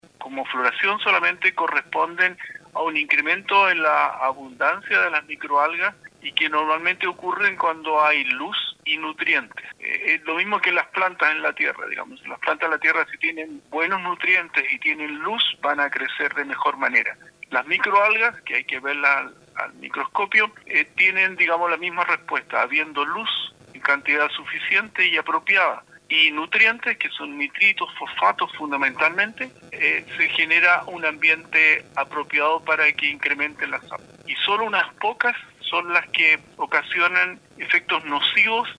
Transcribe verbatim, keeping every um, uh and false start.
como floración solamente corresponden a un incremento en la abundancia de las microalgas y que normalmente ocurren cuando hay luz y nutrientes. Eh, es lo mismo que las plantas en la tierra, digamos. Las plantas en la tierra, si tienen buenos nutrientes y tienen luz, van a crecer de mejor manera. Las microalgas, que hay que verlas al, al microscopio, eh, tienen, digamos, la misma respuesta, habiendo luz en cantidad suficiente y apropiada, y nutrientes, que son nitritos, fosfatos fundamentalmente, eh, se genera un ambiente apropiado para que incrementen las aves. Y solo unas pocas son las que ocasionan efectos nocivos